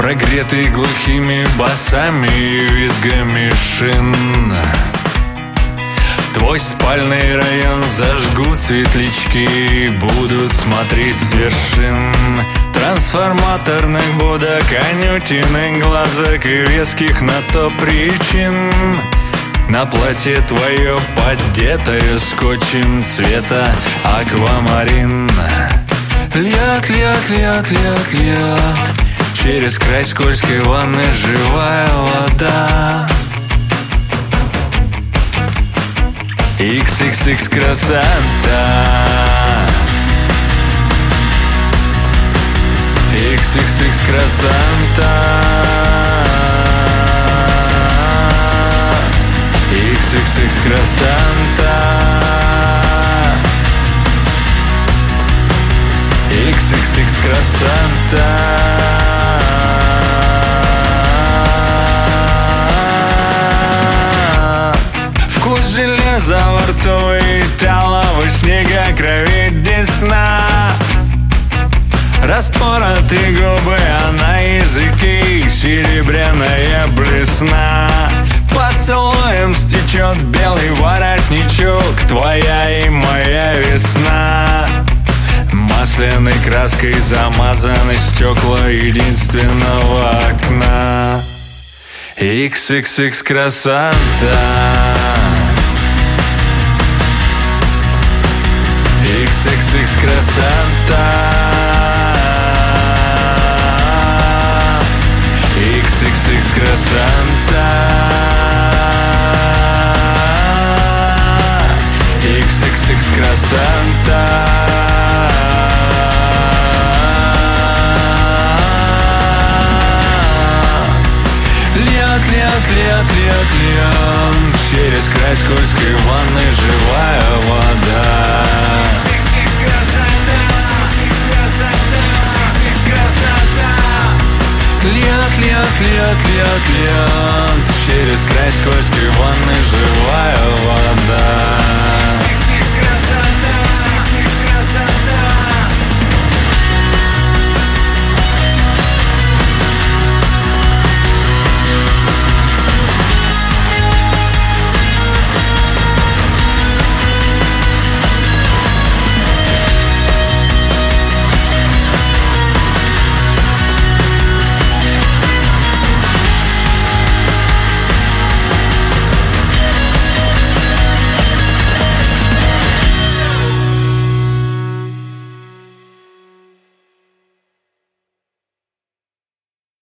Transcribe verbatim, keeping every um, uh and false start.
прогретый глухими басами и визгами шин. Твой спальный район зажгут светлячки, будут смотреть с вершин трансформаторных будок, анютиных глазок и веских на то причин. На платье твое поддетое скотчем цвета аквамарин. Льет, льет, льет, льет, льет через край скользкой ванны живая вода. икс икс икс красота. икс икс икс красота. икс икс икс красота. икс икс икс красота. Вкус железа во рту и талого снега, крови десна. Распоротые губы, а на языке серебряная блесна. Поцелуем стечет белый воротничок, твоя и моя весна. Масляной краской замазаны стекла единственного окна. икс икс икс красота. икс икс икс красота. икс икс икс красота. икс икс икс красота. Льет, льет, льет, льет, льет через край скользкой ванны живая вода. Льет, льет, льет, льет, льет через край скользкой ванны живая вода.